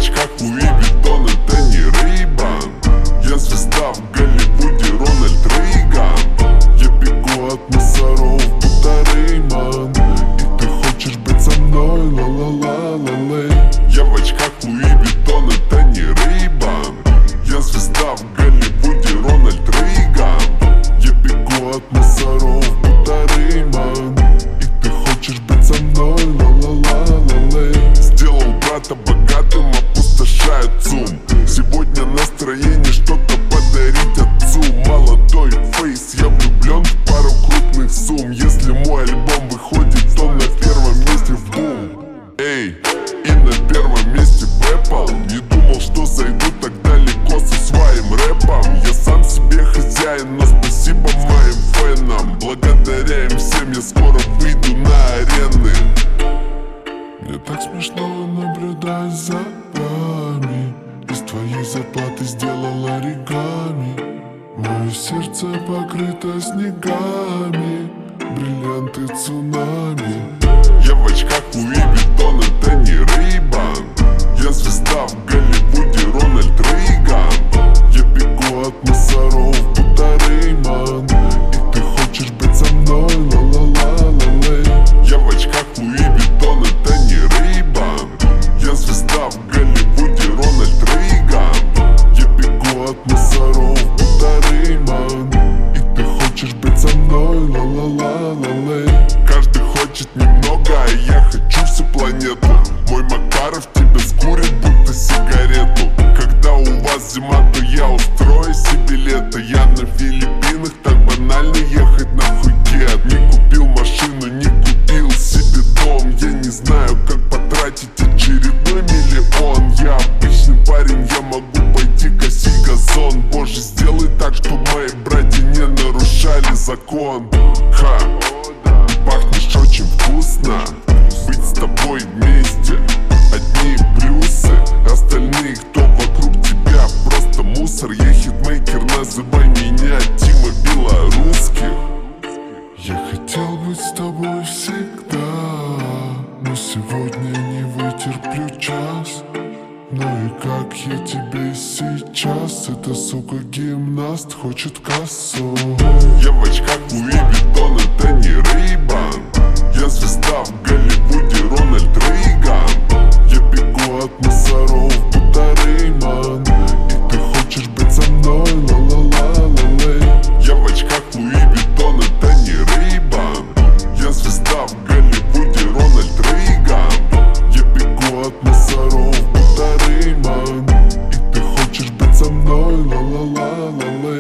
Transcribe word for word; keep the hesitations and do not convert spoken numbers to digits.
очках Луи Виттон, это не Рей-Бан. Я звезда в Голливуде, Рональд Рейган. Я бегу от мусоров, будто Рейман. И ты хочешь быть со мной, ла-ла-ла-ла-лей. Я в очках Луи Виттон, это не Рей-Бан. Я звезда в Голливуде, Рональд Рейган. Я бегу от мусоров, будто Рейман. И ты хочешь быть со мной, ла-ла-ла-ла-лей. Сделал брата богатым, опустошает ЦУМ. Сегодня настроение что-то подарить отцу. Молодой фейс, я влюблен в пару крупных сумм. Если мой альбом выходит, то на первом месте в бум. Эй, и на первом месте в Apple. Не думал, что зайду так далеко со своим рэпом. Я сам себе хозяин, но спасибо моим фенам. Благодаря им всем я скоро выйду на арены. Мне так смешно наблюдать за вами. Из твоей зарплаты сделал оригами. Мое сердце покрыто снегами, бриллианты цунами. Я в очках Луи Виттон, это не Рей-Бан. Я звезда в Голливуде, Рональд Рейган. Я бегу от мусоров, будто Рейман. И ты хочешь быть со мной, ла-ла-ла-ла-лей. Я в очках Луи Виттон, это не Рей-Бан. Я звезда в Голливуде, Рональд Рейган. Я бегу от мусоров, будто Рейман. И ты хочешь быть со мной, ла-ла-ла-ла-лей. Каждый хочет немного, а я хочу всю планету. Мой Макаров тебя скурит, будто сигарету. Когда у вас зима, то я устрою себе лето. Я на Филиппинах, так банально ехать на Пхукет. Не купил машину, не купил себе дом. Я не знаю, как потратить очередной миллион. Я обычный парень, я могу пойти косить газон. Боже, сделай так, чтобы мои братья не нарушали закон. Ха, пахнешь очень вкусно. Быть с тобой вместе одни плюсы. Остальные, кто вокруг тебя, просто мусор. Я хитмейкер, называй меня Тима Белорусских. Я хотел быть с тобой всегда, но сегодня не вытерплю час. Ну и как я тебе сейчас? Эта сука гимнаст хочет кассу. Я в очках Луи Виттон, это не Рей-Бан. Я звезда в Голливуде, Рональд Рейган. Я бегу от мусоров, будто Рейман. И ты хочешь быть со мной, ла-ла-ла-ла-лей. Я в очках Луи Виттон, это не Рей-Бан. Я звезда в Голливуде, Рональд Рейган. Я бегу от мусоров, будто Рейман. И ты хочешь быть со мной, ла-ла-ла-ла-лей.